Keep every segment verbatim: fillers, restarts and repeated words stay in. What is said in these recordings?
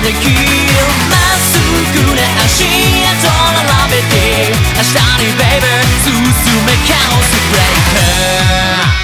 できるまっすぐな足跡並べて明日にベイベー進めカオスブレイカー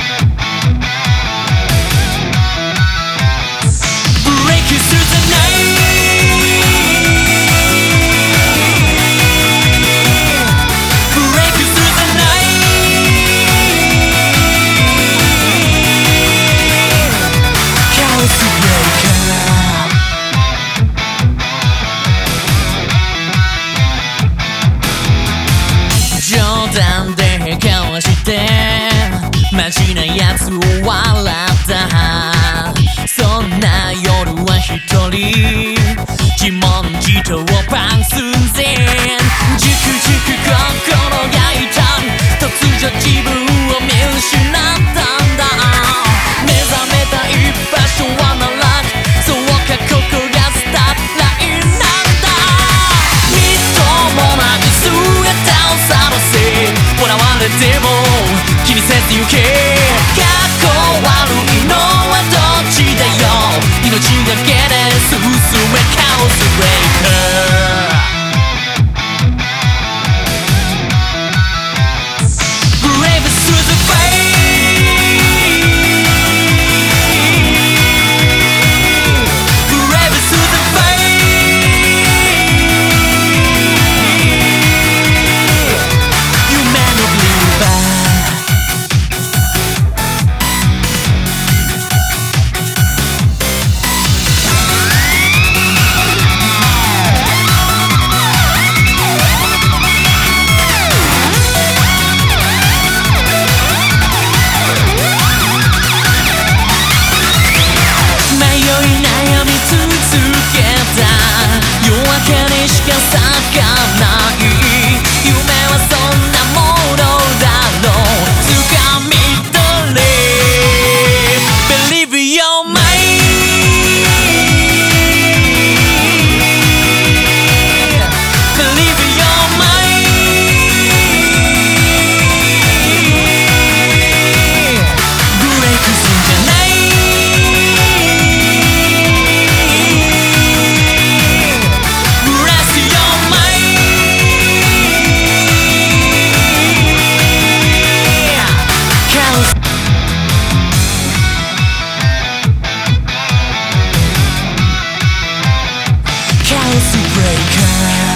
マジなやつを笑ったそんな夜は一人自問自答パン寸前じくじく心が痛み突如自分を見失ったんだ目覚めたい場所は奈落そうかここがスタートラインなんだみっともない姿をさらせ笑われても気にせず行けかっこ悪いのはどっちだよ命がけで進めカオスブレイカーChaos Breaker